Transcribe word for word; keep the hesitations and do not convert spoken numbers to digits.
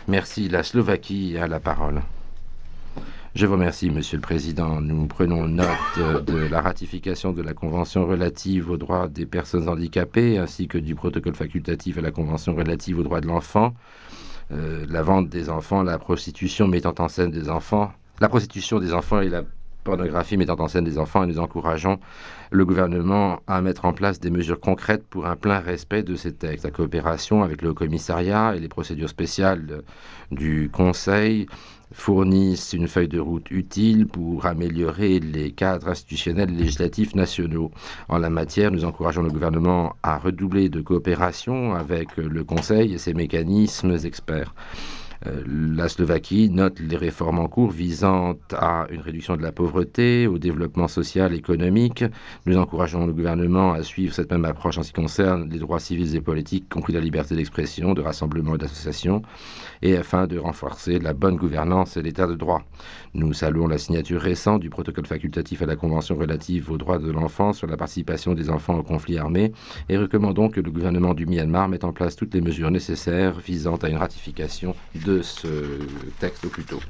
Merci. La Slovaquie a la parole. Je vous remercie, Monsieur le Président. Nous prenons note de la ratification de la Convention relative aux droits des personnes handicapées ainsi que du protocole facultatif à la Convention relative aux droits de l'enfant. Euh, la vente des enfants, la prostitution mettant en scène des enfants, la prostitution des enfants et la pornographie mettant en scène des enfants, et nous encourageons le gouvernement à mettre en place des mesures concrètes pour un plein respect de ces textes. La coopération avec le commissariat et les procédures spéciales du Conseil fournissent une feuille de route utile pour améliorer les cadres institutionnels et législatifs nationaux. En la matière, nous encourageons le gouvernement à redoubler de coopération avec le Conseil et ses mécanismes experts. La Slovaquie note les réformes en cours visant à une réduction de la pauvreté, au développement social et économique. Nous encourageons le gouvernement à suivre cette même approche en ce qui concerne les droits civils et politiques, y compris la liberté d'expression, de rassemblement et d'association, et afin de renforcer la bonne gouvernance et l'état de droit. Nous saluons la signature récente du protocole facultatif à la Convention relative aux droits de l'enfant sur la participation des enfants aux conflits armés et recommandons que le gouvernement du Myanmar mette en place toutes les mesures nécessaires visant à une ratification de ce texte au plus tôt.